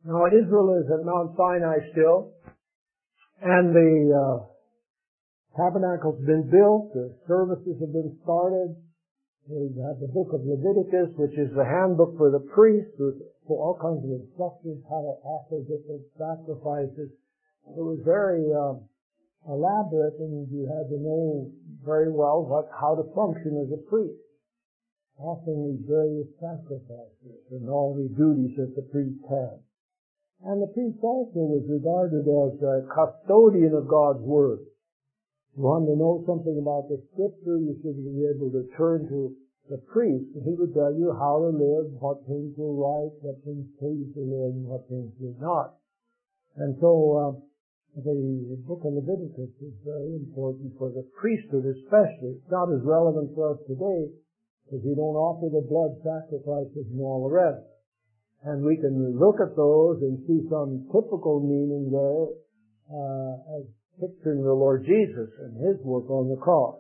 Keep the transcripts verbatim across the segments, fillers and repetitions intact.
Now Israel is at Mount Sinai still, and the uh, tabernacle's been built, the services have been started. We have the book of Leviticus, which is the handbook for the priests, with for all kinds of instructions how to offer different sacrifices. It was very uh, elaborate, and you had to know very well what how to function as a priest, offering these various sacrifices and all the duties that the priest had. And the priest also was regarded as a custodian of God's Word. If you wanted to know something about the Scripture, you should be able to turn to the priest, and he would tell you how to live, what things were right, what things pleased the Lord, and what things did not. And so uh, the book of Leviticus is very important for the priesthood especially. It's not as relevant for us today, because we don't offer the blood sacrifices and all the rest. And we can look at those and see some typical meaning there uh, as picturing the Lord Jesus and His work on the cross.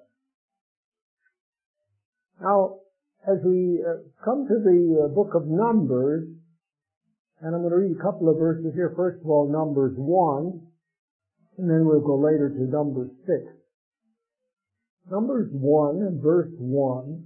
Now, as we uh, come to the uh, book of Numbers, and I'm going to read a couple of verses here. First of all, Numbers one, and then we'll go later to Numbers six. Numbers one and verse one.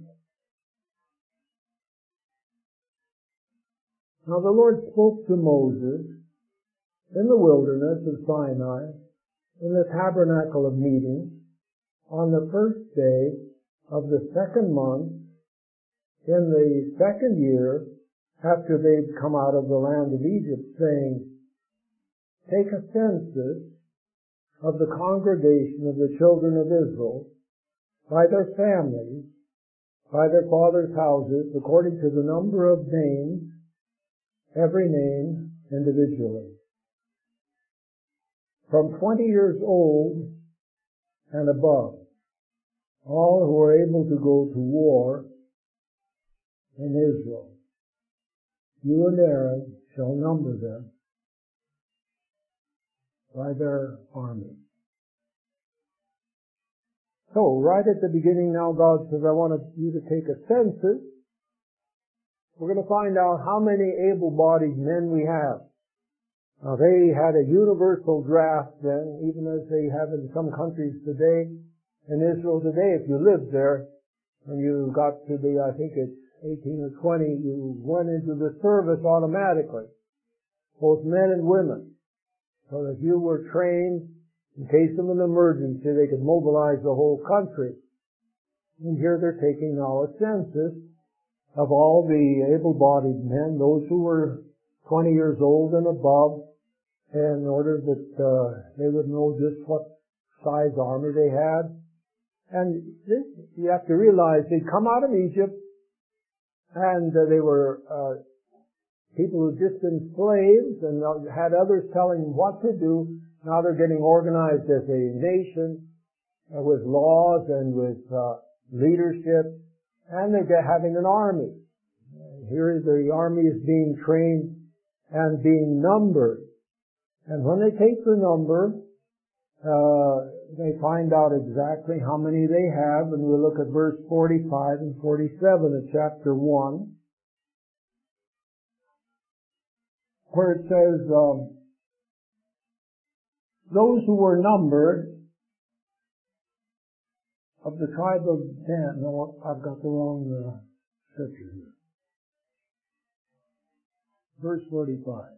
Now the Lord spoke to Moses in the wilderness of Sinai, in the tabernacle of meeting, on the first day of the second month, in the second year, after they'd come out of the land of Egypt, saying, Take a census of the congregation of the children of Israel, by their families, by their fathers' houses, according to the number of names, every name individually. From twenty years old and above, all who are able to go to war in Israel. You and Aaron shall number them by their army. So, right at the beginning now, God says, I want you to take a census. We're going to find out how many able-bodied men we have. Now, they had a universal draft then, even as they have in some countries today. In Israel today, if you lived there, and you got to be, I think it's eighteen or twenty, you went into the service automatically, both men and women. So that you were trained, in case of an emergency, they could mobilize the whole country. And here they're taking now a census of all the able-bodied men, those who were twenty years old and above, in order that uh, they would know just what size army they had. And this, you have to realize, they'd come out of Egypt, and uh, they were uh, people who had just been slaves and had others telling them what to do. Now they're getting organized as a nation uh, with laws and with uh, leadership, and they're having an army. Here the army is being trained and being numbered. And when they take the number, uh, they find out exactly how many they have, and we'll look at verse forty-five and forty-seven of chapter one, where it says, um, those who were numbered of the tribe of Dan. No, I've got the wrong uh, scripture here. Verse forty-five.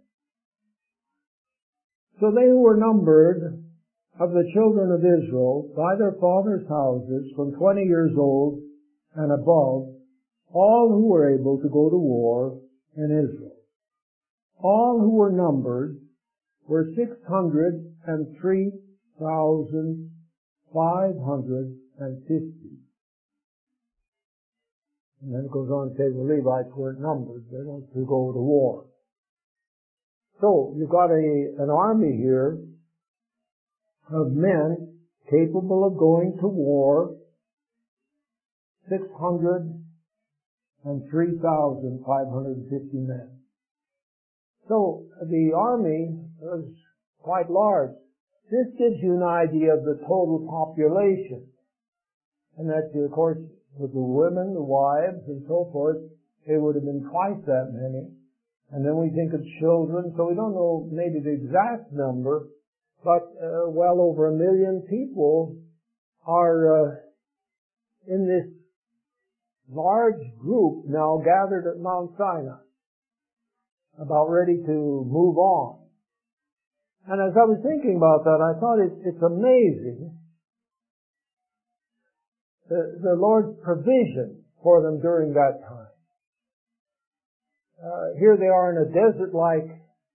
So they who were numbered of the children of Israel by their fathers' houses from twenty years old and above, all who were able to go to war in Israel. All who were numbered were six hundred and three thousand five hundred and fifty. And then it goes on to say the Levites weren't numbered. They don't to go to war. So you've got a an army here of men capable of going to war, six hundred and three thousand five hundred fifty men. So the army was quite large. This gives you an idea of the total population. And that, of course, with the women, the wives, and so forth, it would have been twice that many. And then we think of children, so we don't know maybe the exact number, but uh, well over a million people are uh, in this large group now gathered at Mount Sinai, about ready to move on. And as I was thinking about that, I thought it's, it's amazing the, the Lord's provision for them during that time. Uh, here they are in a desert-like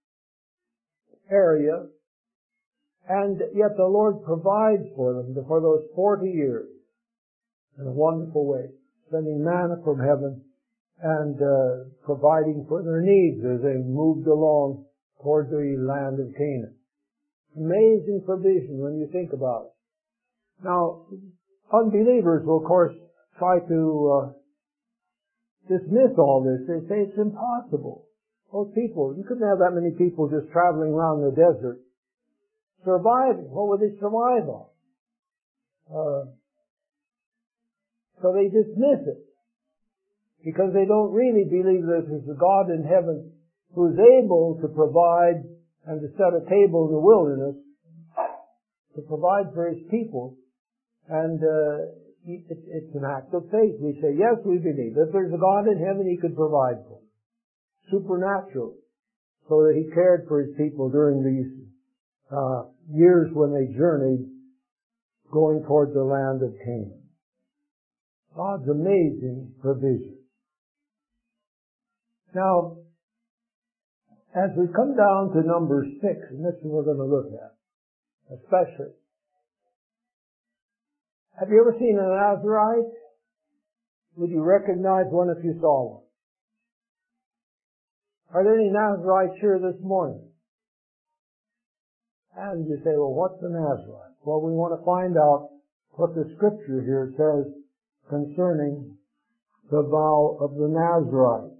area, and yet the Lord provides for them for those forty years in a wonderful way, sending manna from heaven and uh, providing for their needs as they moved along toward the land of Canaan. Amazing provision when you think about it. Now, unbelievers will, of course, try to uh, dismiss all this. They say it's impossible. Those people, you couldn't have that many people just traveling around the desert surviving. What would they survive on? Uh, so they dismiss it because they don't really believe that there's a God in heaven who is able to provide and to set a table in the wilderness to provide for his people. And uh, it, it's an act of faith. We say, yes, we believe that there's a God in heaven he could provide for. Supernatural. So that he cared for his people during these uh, years when they journeyed going toward the land of Canaan. God's amazing provision. Now, as we come down to number six, and this is what we're going to look at, especially, have you ever seen a Nazarite? Would you recognize one if you saw one? Are there any Nazarites here this morning? And you say, well, what's a Nazarite? Well, we want to find out what the scripture here says concerning the vow of the Nazarite.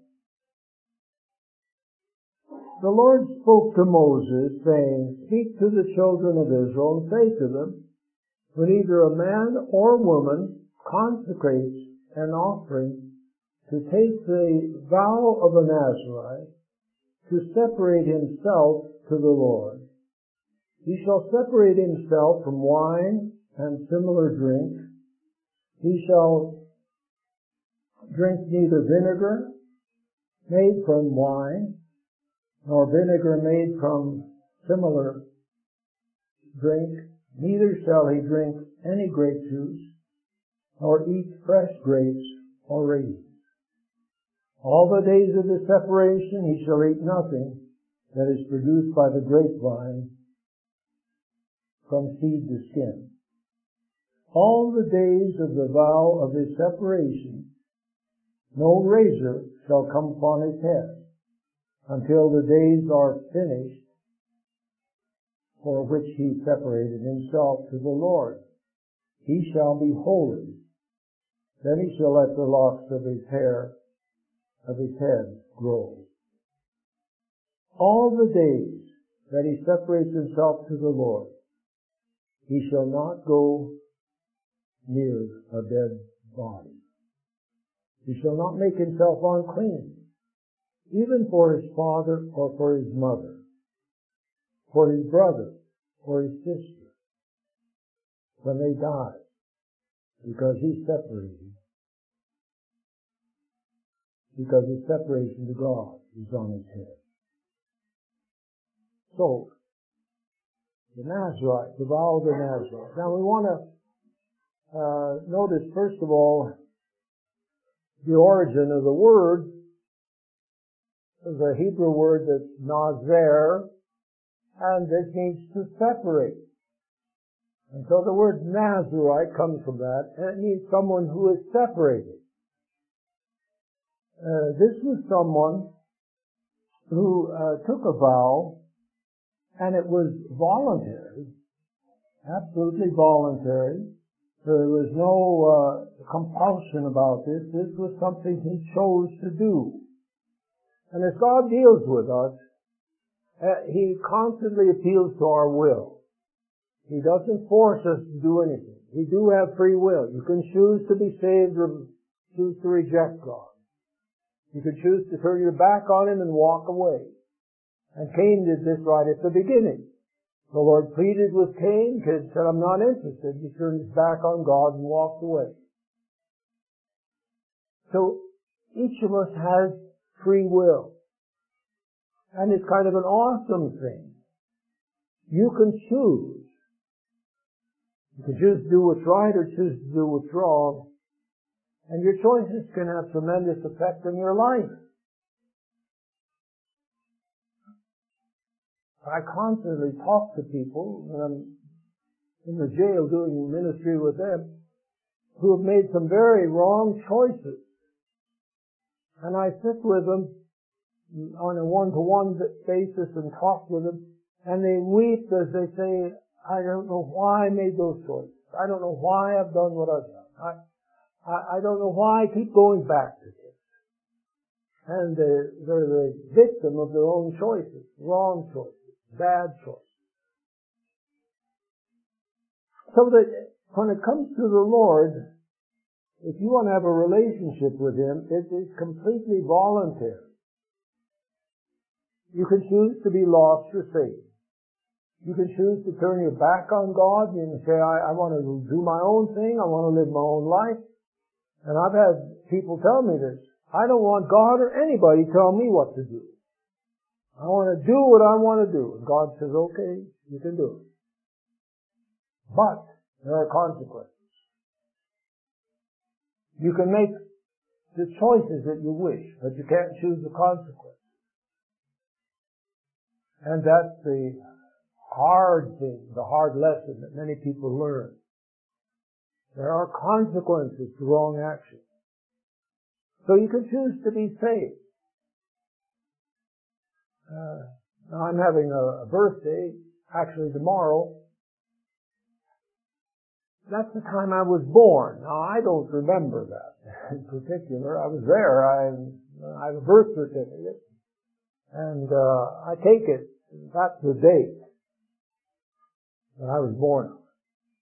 The Lord spoke to Moses, saying, speak to the children of Israel and say to them, when either a man or woman consecrates an offering to take the vow of a Nazarite, to separate himself to the Lord, he shall separate himself from wine and similar drink. He shall drink neither vinegar made from wine, nor vinegar made from similar drink, neither shall he drink any grape juice, nor eat fresh grapes or raisins. All the days of the separation he shall eat nothing that is produced by the grapevine from seed to skin. All the days of the vow of his separation, no razor shall come upon his head, until the days are finished for which he separated himself to the Lord. He shall be holy. Then he shall let the locks of his hair, of his head, grow. All the days that he separates himself to the Lord, he shall not go near a dead body. He shall not make himself unclean, even for his father or for his mother, for his brother or his sister, when they die, because he's separated, because his separation to God is on his head. So, the Nazarite, the vow of the Nazarite. Now we want to uh, notice, first of all, the origin of the word. There's a Hebrew word that's nazer, and this means to separate. And so the word Nazarite comes from that, and it means someone who is separated. Uh, this was someone who uh, took a vow, and it was voluntary, absolutely voluntary. There was no uh, compulsion about this. This was something he chose to do. And as God deals with us, uh, he constantly appeals to our will. He doesn't force us to do anything. We do have free will. You can choose to be saved or choose to reject God. You could choose to turn your back on Him and walk away. And Cain did this right at the beginning. The Lord pleaded with Cain. Cain said, I'm not interested. He turned his back on God and walked away. So each of us has free will. And it's kind of an awesome thing. You can choose. You can choose to do what's right or choose to do what's wrong. And your choices can have tremendous effect on your life. I constantly talk to people when I'm in the jail doing ministry with them who have made some very wrong choices. And I sit with them on a one-to-one basis and talk with them, and they weep as they say, I don't know why I made those choices. I don't know why I've done what I've done. I, I, I don't know why I keep going back to this. And they're, they're the victim of their own choices, wrong choices. Bad choice. So that when it comes to the Lord, if you want to have a relationship with Him, it is completely voluntary. You can choose to be lost or saved. You can choose to turn your back on God. You can say, I, I want to do my own thing. I want to live my own life. And I've had people tell me this. I don't want God or anybody tell me what to do. I want to do what I want to do. And God says, okay, you can do it. But there are consequences. You can make the choices that you wish, but you can't choose the consequences. And that's the hard thing, the hard lesson that many people learn. There are consequences to wrong action. So you can choose to be saved. Uh, now I'm having a, a birthday, actually tomorrow. That's the time I was born. Now I don't remember that in particular. I was there. I, I have a birth certificate. And uh, I take it, that's the date that I was born on.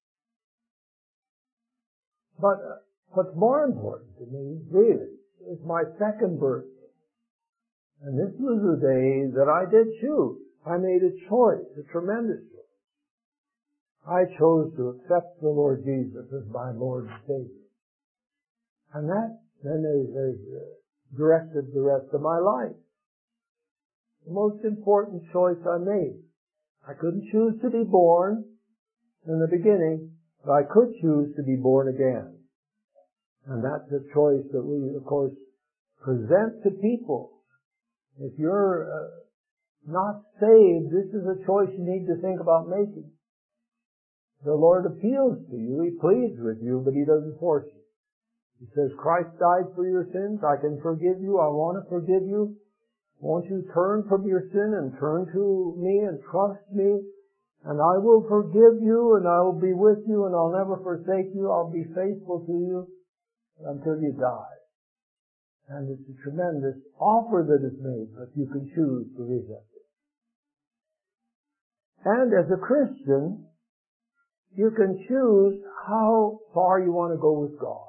But uh, what's more important to me, really, is my second birthday. And this was the day that I did choose. I made a choice, a tremendous choice. I chose to accept the Lord Jesus as my Lord and Savior. And that then has, has directed the rest of my life. The most important choice I made. I couldn't choose to be born in the beginning, but I could choose to be born again. And that's a choice that we, of course, present to people. If you're uh, not saved, this is a choice you need to think about making. The Lord appeals to you. He pleads with you, but He doesn't force you. He says, Christ died for your sins. I can forgive you. I want to forgive you. Won't you turn from your sin and turn to me and trust me? And I will forgive you, and I will be with you, and I'll never forsake you. I'll be faithful to you until you die. And it's a tremendous offer that is made, but you can choose to reject it. And as a Christian, you can choose how far you want to go with God.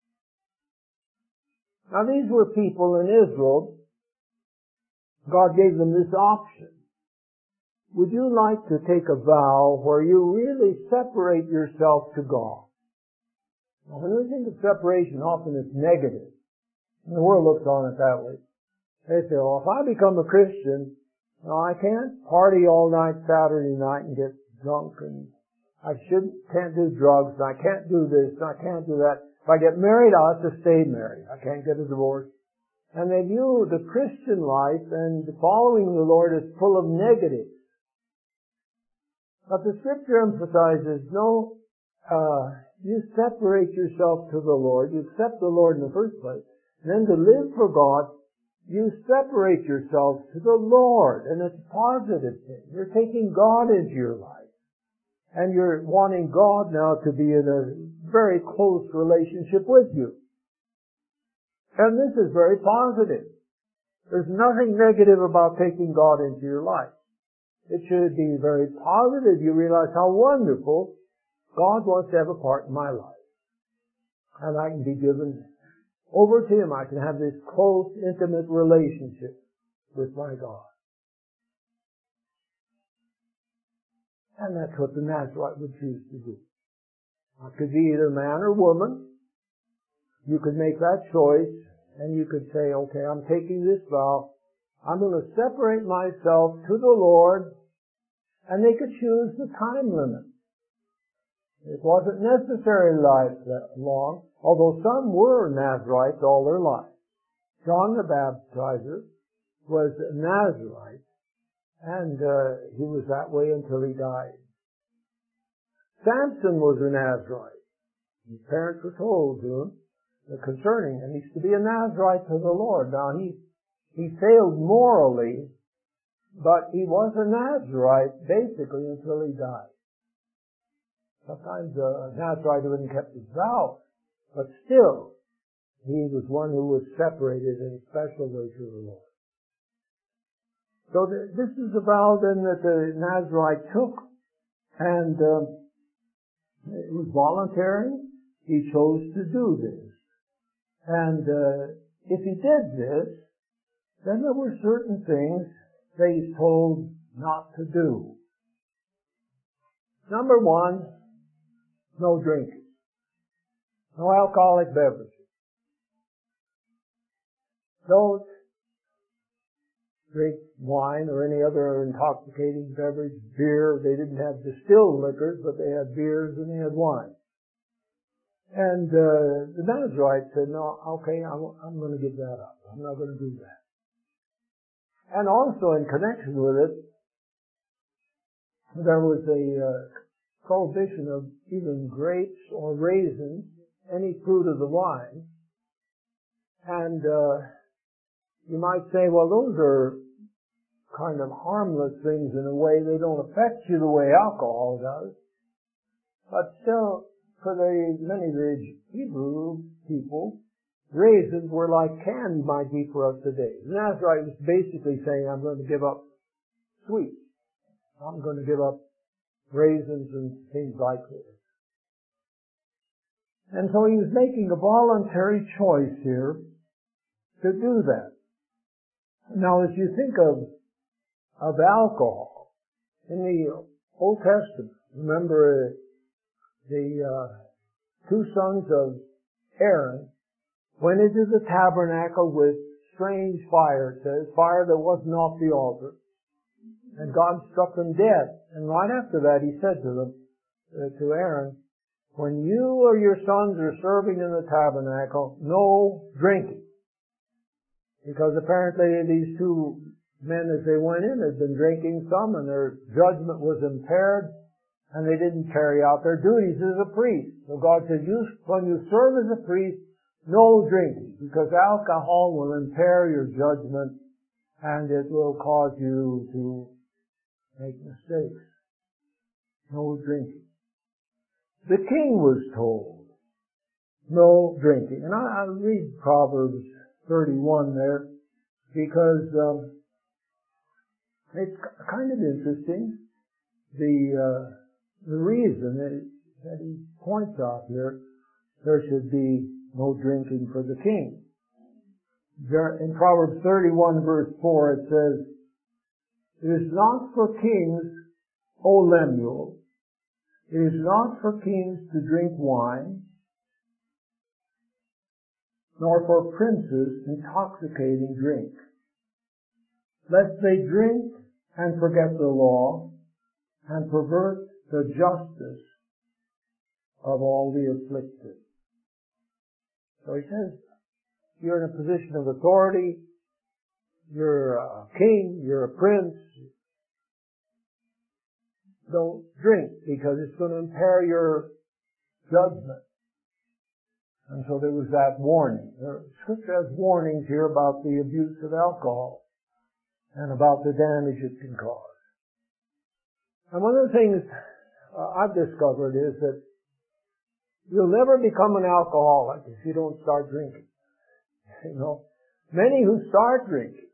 Now these were people in Israel. God gave them this option. Would you like to take a vow where you really separate yourself to God? Now when we think of separation, often it's negative. And the world looks on it that way. They say, well, if I become a Christian, no, I can't party all night Saturday night and get drunk, and I shouldn't, can't do drugs, and I can't do this, and I can't do that. If I get married, I'll have to stay married. I can't get a divorce. And they view the Christian life and following the Lord as full of negatives. But the Scripture emphasizes, no, uh, you separate yourself to the Lord. You accept the Lord in the first place. And then to live for God, you separate yourself to the Lord. And it's a positive thing. You're taking God into your life. And you're wanting God now to be in a very close relationship with you. And this is very positive. There's nothing negative about taking God into your life. It should be very positive. You realize how wonderful God wants to have a part in my life. And I can be given over to Him, I can have this close, intimate relationship with my God. And that's what the Nazarite would choose to do. It could be either man or woman. You could make that choice, and you could say, okay, I'm taking this vow. I'm going to separate myself to the Lord, and they could choose the time limit. It wasn't necessarily lifelong, although some were Nazarites all their life. John the Baptizer was a Nazarite, and uh, he was that way until he died. Samson was a Nazarite. His parents were told to him concerning him, he's to be a Nazarite to the Lord. Now, he he failed morally, but he was a Nazarite basically until he died. Sometimes a Nazarite wouldn't kept his vow, but still, he was one who was separated in a special way to the Lord. So th- this is a vow then that the Nazarite took, and um, it was voluntary. He chose to do this. And uh, if he did this, then there were certain things that he's told not to do. Number one, no drinking. No alcoholic beverages. Don't drink wine or any other intoxicating beverage, beer. They didn't have distilled liquors, but they had beers and they had wine. And uh, the Nazarite said, no, okay, I'm, I'm going to give that up. I'm not going to do that. And also in connection with it, there was a uh, prohibition of even grapes or raisins, any fruit of the vine. And uh, you might say, well, those are kind of harmless things in a way. They don't affect you the way alcohol does. But still, for the many of the Hebrew people, raisins were like candy might be for us today. The Nazarite was basically saying, I'm going to give up sweets. I'm going to give up raisins and things like this. And so he was making a voluntary choice here to do that. Now, as you think of of alcohol in the Old Testament, remember the uh, two sons of Aaron went into the tabernacle with strange fire, it says, fire that wasn't off the altar, and God struck them dead. And right after that, he said to them, uh, to Aaron, when you or your sons are serving in the tabernacle, no drinking. Because apparently these two men, as they went in, had been drinking some, and their judgment was impaired, and they didn't carry out their duties as a priest. So God said, you, when you serve as a priest, no drinking, because alcohol will impair your judgment, and it will cause you to make mistakes. No drinking. The king was told, no drinking. And I, I'll read Proverbs thirty-one there, because um, it's kind of interesting. The uh, the reason that, that he points out here, there should be no drinking for the king. There, in Proverbs thirty-one verse four it says, it is not for kings, O Lemuel, it is not for kings to drink wine, nor for princes intoxicating drink, lest they drink and forget the law, and pervert the justice of all the afflicted. So he says, you're in a position of authority, you're a king, you're a prince, don't drink, because it's going to impair your judgment. And so there was that warning. The Scripture has warnings here about the abuse of alcohol and about the damage it can cause. And one of the things uh, I've discovered is that you'll never become an alcoholic if you don't start drinking. You know, many who start drinking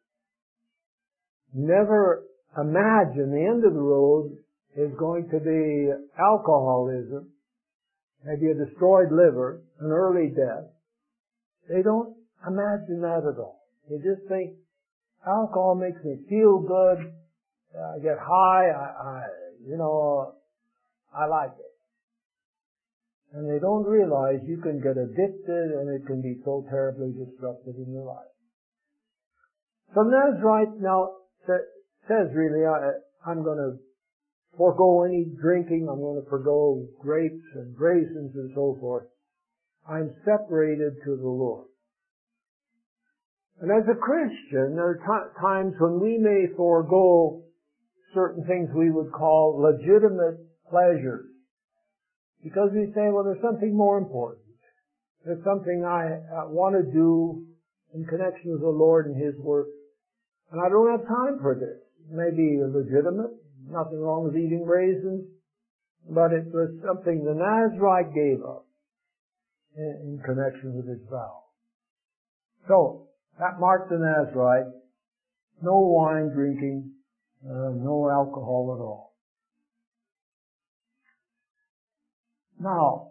never imagine the end of the road is going to be alcoholism, maybe a destroyed liver, an early death. They don't imagine that at all. They just think alcohol makes me feel good. I get high. I, I you know, I like it. And they don't realize you can get addicted and it can be so terribly disruptive in your life. So Nazarite now says really, I, I'm going to forego any drinking. I'm going to forego grapes and raisins and so forth. I'm separated to the Lord. And as a Christian, there are t- times when we may forego certain things we would call legitimate pleasures. Because we say, well, there's something more important. There's something I uh, want to do in connection with the Lord and His work. And I don't have time for this. It may be legitimate. Nothing wrong with eating raisins. But it was something the Nazarite gave up in, in connection with his vow. So, that marked the Nazarite. No wine drinking. Uh, no alcohol at all. Now,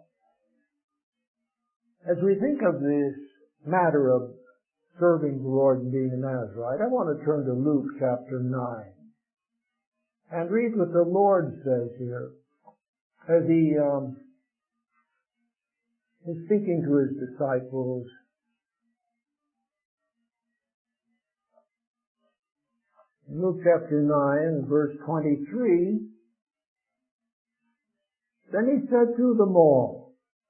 as we think of this matter of serving the Lord and being a Nazarite, I want to turn to Luke chapter nine and read what the Lord says here as He um, is speaking to His disciples. In Luke chapter nine, verse twenty-three, then He said to them all,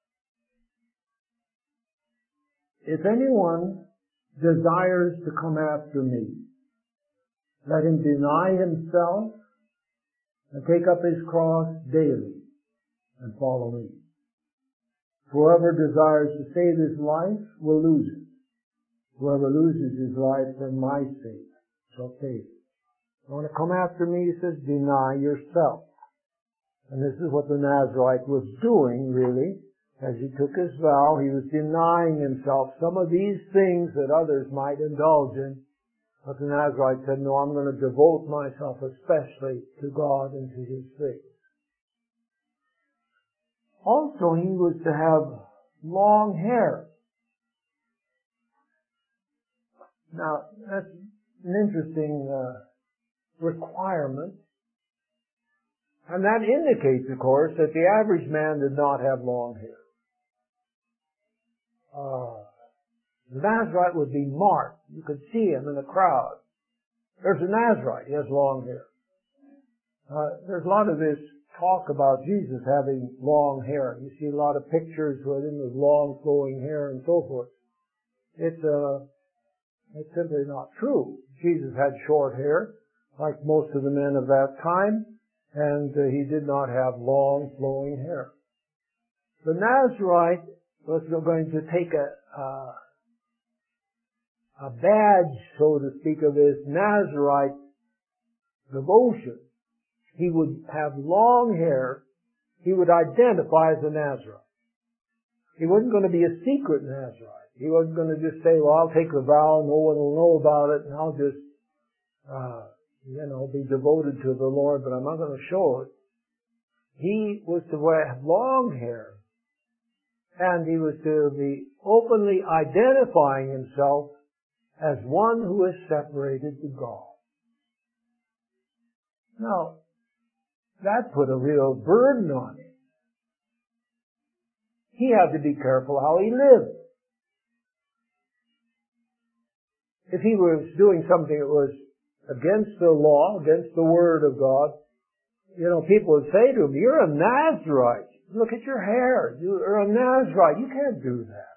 if anyone desires to come after me, let him deny himself and take up his cross daily and follow me. Whoever desires to save his life will lose it. Whoever loses his life for my sake shall save it. You want to come after me, He says, deny yourself. And this is what the Nazarite was doing, really. As he took his vow, he was denying himself some of these things that others might indulge in. But the Nazarite said, no, I'm going to devote myself especially to God and to His faith. Also, he was to have long hair. Now, that's an interesting uh, requirement. And that indicates, of course, that the average man did not have long hair. Uh, the Nazarite would be marked. You could see him in a crowd. There's a Nazarite. He has long hair. Uh, there's a lot of this talk about Jesus having long hair. You see a lot of pictures with him with long flowing hair and so forth. It's, uh, it's simply not true. Jesus had short hair, like most of the men of that time, and uh, He did not have long flowing hair. The Nazarite was going to take a, uh, a badge, so to speak, of his Nazarite devotion. He would have long hair. He would identify as a Nazarite. He wasn't going to be a secret Nazarite. He wasn't going to just say, well, I'll take the vow, no one will know about it, and I'll just, uh, you know, be devoted to the Lord, but I'm not going to show it. He was to wear long hair. And he was to be openly identifying himself as one who is separated to God. Now, that put a real burden on him. He had to be careful how he lived. If he was doing something that was against the law, against the Word of God, you know, people would say to him, you're a Nazarite. Look at your hair. You're a Nazarite. You can't do that.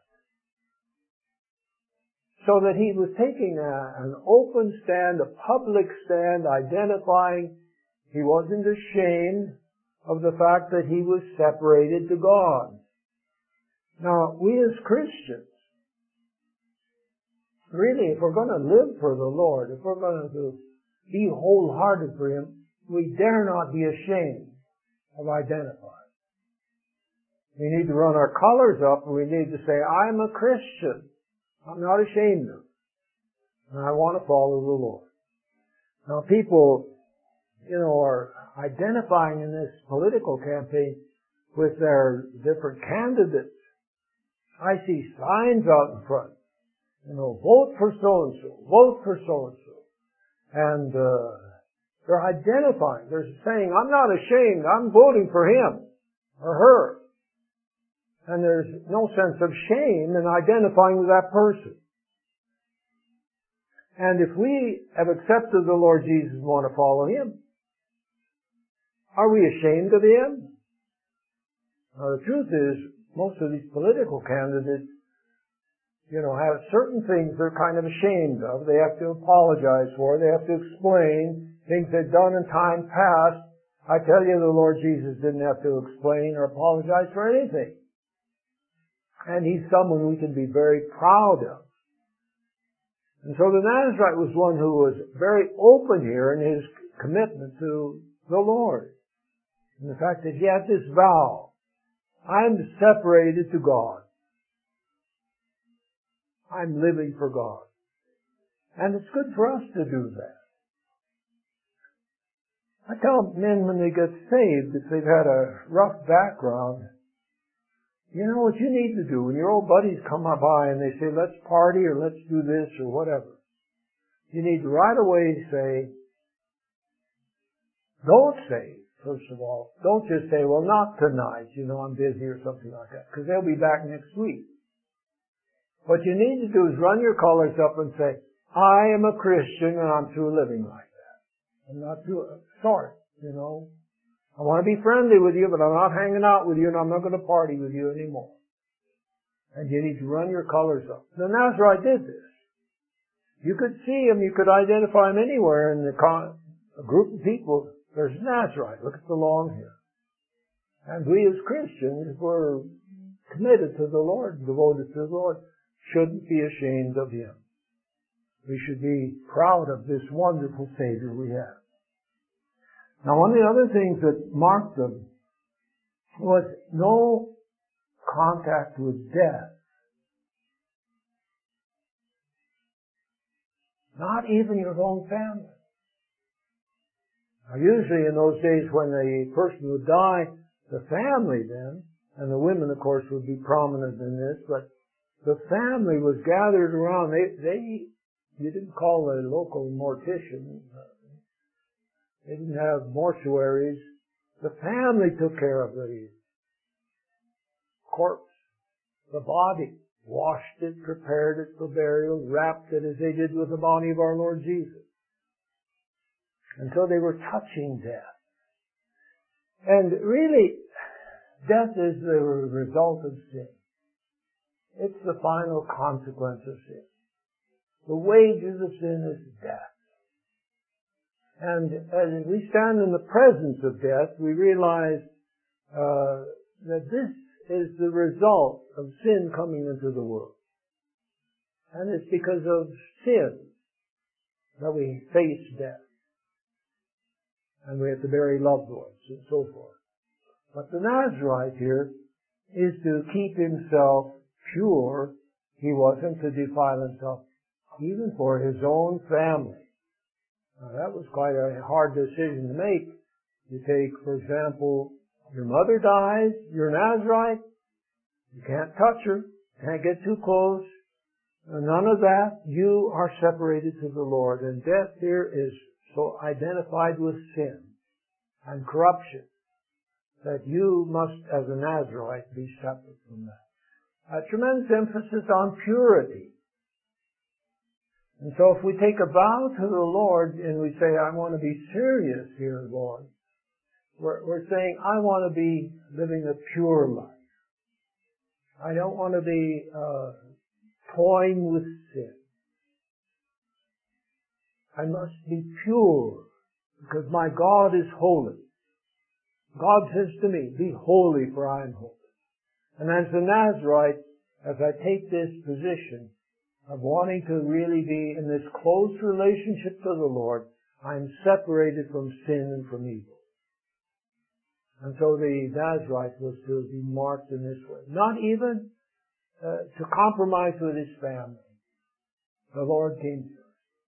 So that he was taking a, an open stand, a public stand, identifying. He wasn't ashamed of the fact that he was separated to God. Now, we as Christians, really, if we're going to live for the Lord, if we're going to be wholehearted for Him, we dare not be ashamed of identifying. We need to run our colors up and we need to say, I'm a Christian. I'm not ashamed of it. And I want to follow the Lord. Now people, you know, are identifying in this political campaign with their different candidates. I see signs out in front. You know, vote for so-and-so, vote for so-and-so. And uh, they're identifying, they're saying, I'm not ashamed, I'm voting for him or her. And there's no sense of shame in identifying with that person. And if we have accepted the Lord Jesus and want to follow him, are we ashamed of him? Now, the truth is, most of these political candidates, you know, have certain things they're kind of ashamed of. They have to apologize for. They have to explain things they've done in time past. I tell you, the Lord Jesus didn't have to explain or apologize for anything. And he's someone we can be very proud of. And so the Nazarite was one who was very open here in his commitment to the Lord. And the fact that he had this vow, I'm separated to God. I'm living for God. And it's good for us to do that. I tell men when they get saved, if they've had a rough background, you know what you need to do when your old buddies come by and they say, let's party or let's do this or whatever. You need to right away say, don't say, first of all, don't just say, well, not tonight, you know, I'm busy or something like that, because they'll be back next week. What you need to do is run your colors up and say, I am a Christian and I'm through living like that. I'm not too short, you know. I want to be friendly with you, but I'm not hanging out with you and I'm not going to party with you anymore. And you need to run your colors up. The Nazarite did this. You could see him, you could identify him anywhere in the con- a group of people. There's a Nazarite. Look at the long hair. And we as Christians, if we're committed to the Lord, devoted to the Lord, shouldn't be ashamed of him. We should be proud of this wonderful Savior we have. Now, one of the other things that marked them was no contact with death. Not even your own family. Now, usually in those days when a person would die, the family then, and the women, of course, would be prominent in this, but the family was gathered around. They, they, you didn't call a local mortician. They didn't have mortuaries. The family took care of the corpse, the body, washed it, prepared it for burial, wrapped it as they did with the body of our Lord Jesus. And so they were touching death. And really, death is the result of sin. It's the final consequence of sin. The wages of sin is death. And as we stand in the presence of death, we realize uh, that this is the result of sin coming into the world. And it's because of sin that we face death. And we have to bury loved ones and so forth. But the Nazarite here is to keep himself pure. He wasn't to defile himself even for his own family. Now, that was quite a hard decision to make. You take, for example, your mother dies, you're Nazarite, you can't touch her, can't get too close, none of that. You are separated to the Lord. And death here is so identified with sin and corruption that you must, as a Nazarite, be separate from that. A tremendous emphasis on purity. And so if we take a vow to the Lord and we say, I want to be serious here, Lord, we're, we're saying, I want to be living a pure life. I don't want to be uh, toying with sin. I must be pure because my God is holy. God says to me, be holy for I am holy. And as a Nazarite, as I take this position of wanting to really be in this close relationship to the Lord, I'm separated from sin and from evil. And so the Nazarite was to be marked in this way. Not even uh, to compromise with his family. The Lord came first.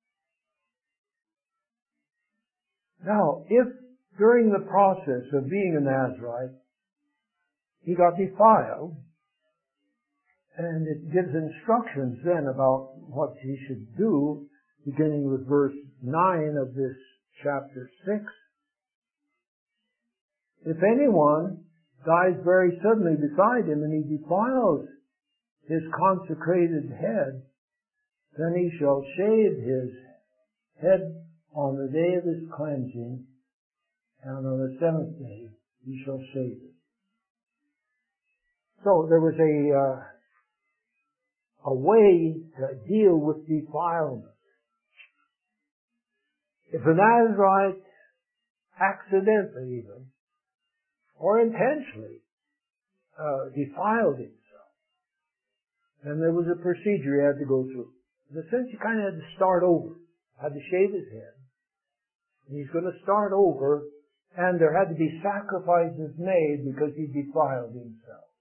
Now, if during the process of being a Nazarite, he got defiled, And it gives instructions then about what he should do, beginning with verse nine of this chapter six. If anyone dies very suddenly beside him and he defiles his consecrated head, then he shall shave his head on the day of his cleansing, and on the seventh day he shall shave it. So there was a uh, a way to deal with defilement. If a Nazirite accidentally even, or intentionally, uh, defiled himself, then there was a procedure he had to go through. In a sense, he kind of had to start over. Had to shave his head. And he's going to start over, and there had to be sacrifices made because he defiled himself.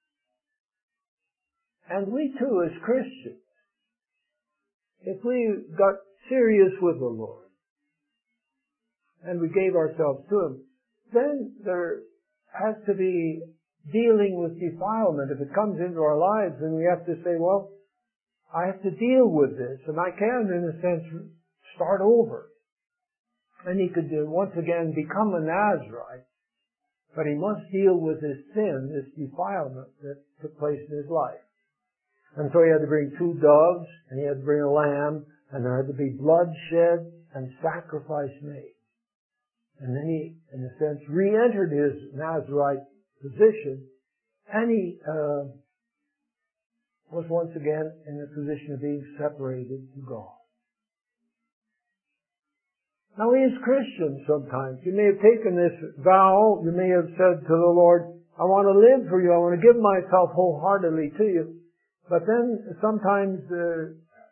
And we too, as Christians, if we got serious with the Lord, and we gave ourselves to Him, then there has to be dealing with defilement. If it comes into our lives, then we have to say, well, I have to deal with this, and I can, in a sense, start over. And he could uh, once again become a Nazirite, but he must deal with his sin, this defilement that took place in his life. And so he had to bring two doves, and he had to bring a lamb, and there had to be blood shed and sacrifice made. And then he, in a sense, re-entered his Nazirite position, and he uh, was once again in the position of being separated to God. Now, we as Christians sometimes, you may have taken this vow, you may have said to the Lord, I want to live for you, I want to give myself wholeheartedly to you. But then sometimes uh,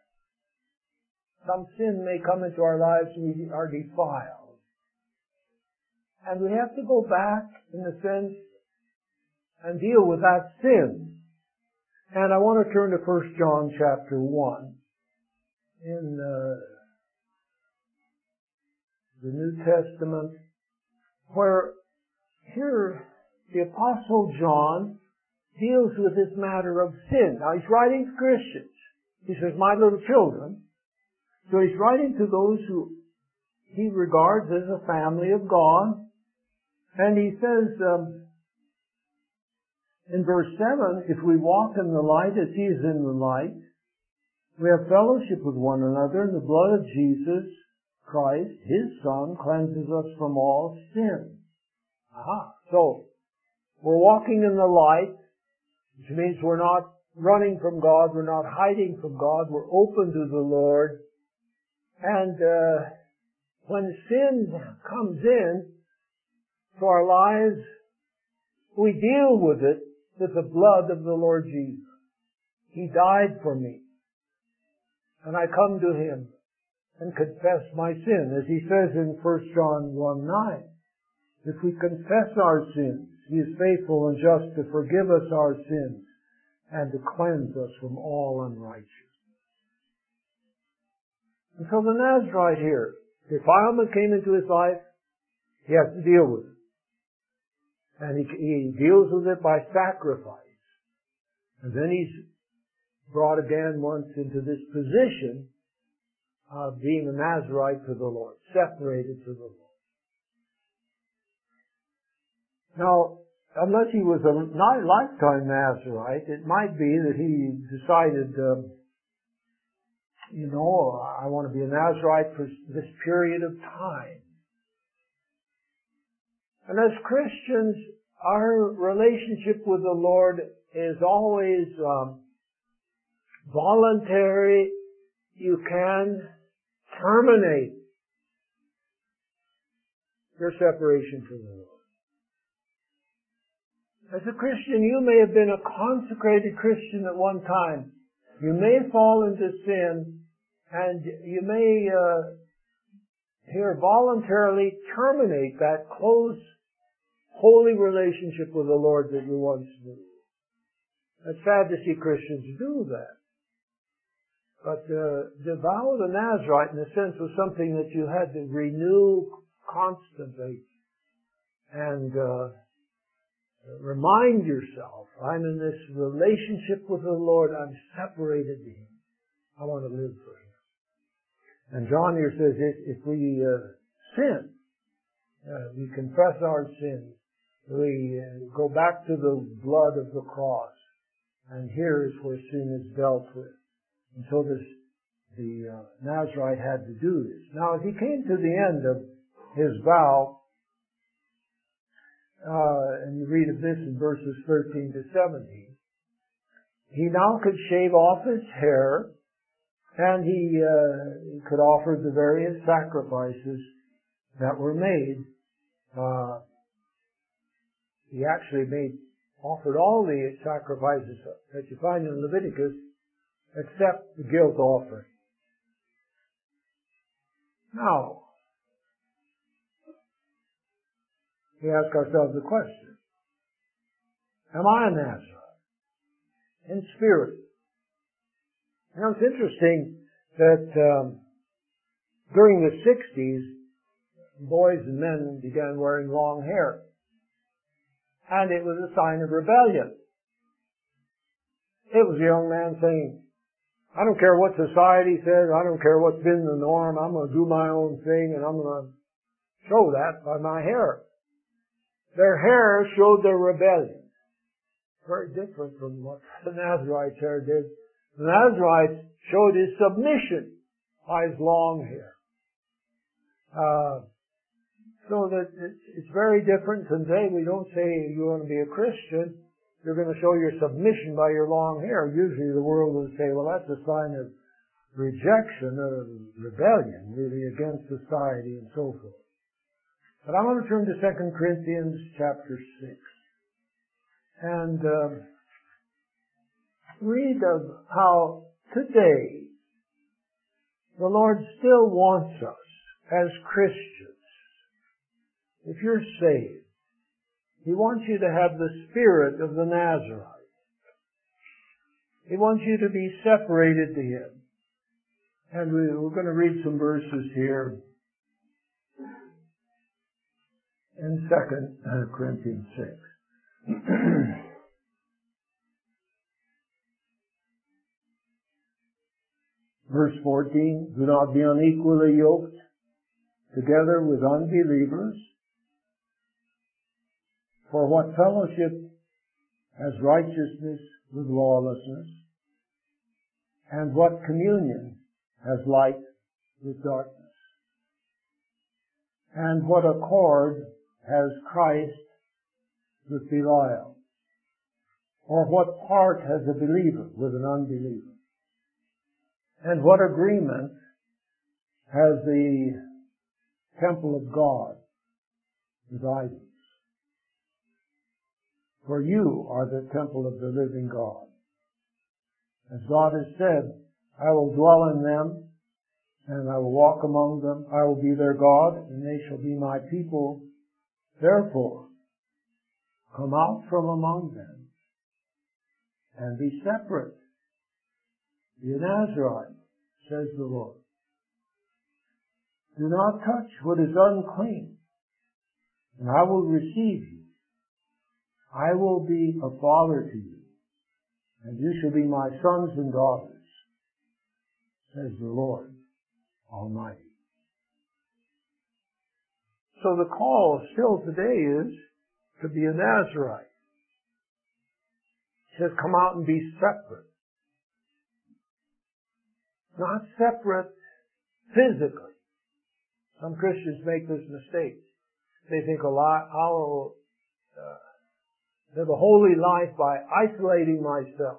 some sin may come into our lives and we are defiled. And we have to go back, in a sense, and deal with that sin. And I want to turn to First John chapter one in uh, the New Testament, where here the Apostle John deals with this matter of sin. Now he's writing to Christians. He says, my little children. So he's writing to those who he regards as a family of God. And he says um, in verse seven, if we walk in the light as he is in the light, we have fellowship with one another, and the blood of Jesus Christ, his Son, cleanses us from all sin. Aha. So, we're walking in the light, which means we're not running from God, we're not hiding from God, we're open to the Lord. And uh, when sin comes in to our lives, we deal with it with the blood of the Lord Jesus. He died for me. And I come to Him and confess my sin, as He says in First John one nine. If we confess our sins, He is faithful and just to forgive us our sins and to cleanse us from all unrighteousness. And so the Nazirite here, defilement came into his life, he has to deal with it. And he, he deals with it by sacrifice. And then he's brought again once into this position of being a Nazirite to the Lord, separated to the Lord. Now, unless he was a lifetime Nazirite, it might be that he decided, um, you know, I want to be a Nazirite for this period of time. And as Christians, our relationship with the Lord is always um, voluntary. You can terminate your separation from the Lord. As a Christian, you may have been a consecrated Christian at one time. You may fall into sin, and you may uh, here voluntarily terminate that close, holy relationship with the Lord that you once knew. It's sad to see Christians do that. But uh, the vow of the Nazirite, in a sense, was something that you had to renew constantly. And uh, remind yourself, I'm in this relationship with the Lord. I'm separated to Him. I want to live for Him. And John here says, if, if we uh, sin, uh, we confess our sins, we uh, go back to the blood of the cross, and here is where sin is dealt with. And so this, the uh, Nazirite had to do this. Now, as he came to the end of his vow, uh, and you read of this in verses thirteen to seventeen, he now could shave off his hair, and he uh, could offer the various sacrifices that were made. Uh, he actually made, offered all the sacrifices that you find in Leviticus, except the guilt offering. Now, we ask ourselves the question, am I a Nazarite? In spirit. You know, it's interesting that um, during the sixties, boys and men began wearing long hair. And it was a sign of rebellion. It was a young man saying, I don't care what society says, I don't care what's been the norm, I'm going to do my own thing, and I'm going to show that by my hair. Their hair showed their rebellion. Very different from what the Nazirite's hair did. The Nazirite showed his submission by his long hair. Uh, so that it's very different. Today we don't say you want to be a Christian, you're going to show your submission by your long hair. Usually the world will say, well, that's a sign of rejection, of rebellion, really, against society and so forth. But I want to turn to Second Corinthians chapter six and uh, read of how today the Lord still wants us as Christians. If you're saved, He wants you to have the spirit of the Nazirite. He wants you to be separated to Him. And we, we're going to read some verses here in Second Corinthians six. Verse fourteen, do not be unequally yoked together with unbelievers. For what fellowship has righteousness with lawlessness? And what communion has light with darkness? And what accord has Christ with Belial? Or what part has a believer with an unbeliever? And what agreement has the temple of God with idols? For you are the temple of the living God. As God has said, I will dwell in them, and I will walk among them. I will be their God, and they shall be my people. Therefore, come out from among them, and be separate. Be a Nazirite, says the Lord. Do not touch what is unclean, and I will receive you. I will be a father to you, and you shall be my sons and daughters, says the Lord Almighty. So the call still today is to be a Nazirite. It says, come out and be separate. Not separate physically. Some Christians make this mistake. They think a lot, I'll uh, live a holy life by isolating myself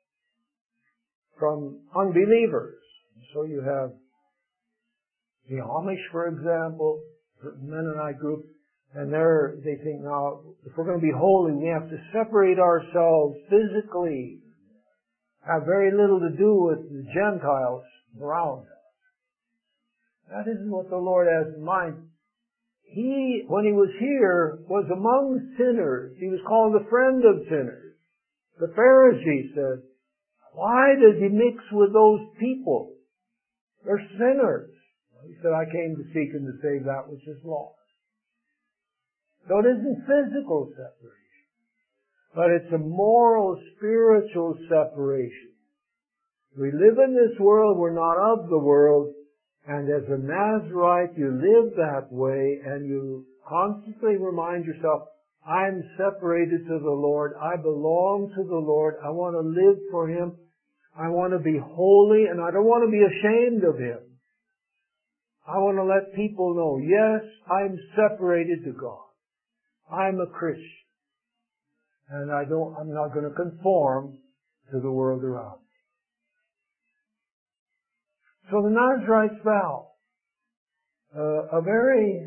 from unbelievers. So you have the Amish, for example, certain Mennonite groups, and they're, they think now, if we're going to be holy, we have to separate ourselves physically, have very little to do with the Gentiles around us. That isn't what the Lord has in mind. He, when He was here, was among sinners. He was called the friend of sinners. The Pharisee said, why does He mix with those people? They're sinners. He said, I came to seek and to save that which is lost. So it isn't physical separation. but it's a moral, spiritual separation. We live in this world, we're not of the world, and as a Nazirite, you live that way, and you constantly remind yourself, I'm separated to the Lord, I belong to the Lord, I want to live for Him, I want to be holy, and I don't want to be ashamed of Him. I want to let people know, yes, I'm separated to God. I'm a Christian. And I don't, I'm not going to conform to the world around me. So the Nazirite's vow, uh, a very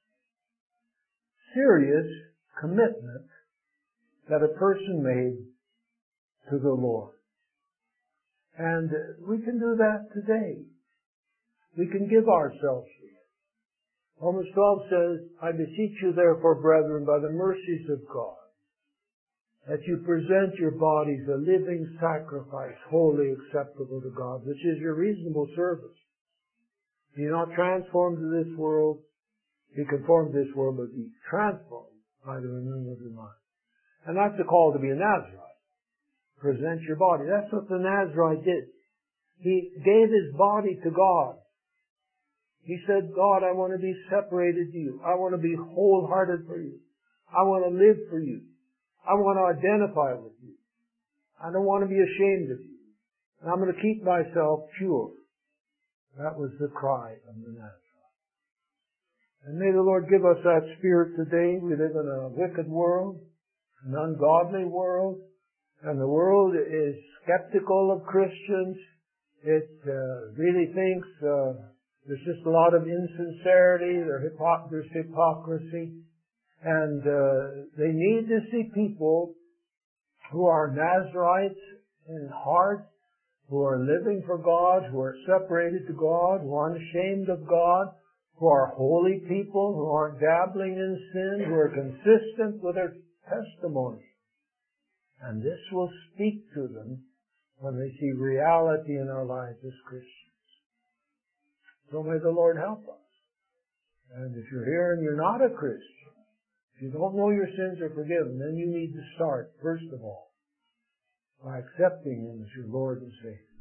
serious commitment that a person made to the Lord. And we can do that today. We can give ourselves to Him. Romans twelve says, I beseech you therefore, brethren, by the mercies of God, that you present your bodies a living sacrifice, wholly acceptable to God, which is your reasonable service. Be not transformed to this world, be conformed to this world, but be transformed by the renewing of your mind. And that's the call to be a Nazirite. Present your body. That's what the Nazirite did. He gave his body to God. He said, God, I want to be separated to you. I want to be wholehearted for you. I want to live for you. I want to identify with you. I don't want to be ashamed of you. And I'm going to keep myself pure. That was the cry of the Nazirite. And may the Lord give us that spirit today. We live in a wicked world, an ungodly world, and the world is skeptical of Christians. It uh, really thinks uh, there's just a lot of insincerity, there's, hypo- there's hypocrisy. And uh, they need to see people who are Nazirites in heart, who are living for God, who are separated to God, who aren't ashamed of God, who are holy people, who aren't dabbling in sin, who are consistent with their testimony. And this will speak to them when they see reality in our lives as Christians. So may the Lord help us. And if you're here and you're not a Christian, if you don't know your sins are forgiven, then you need to start, first of all, by accepting Him as your Lord and Savior.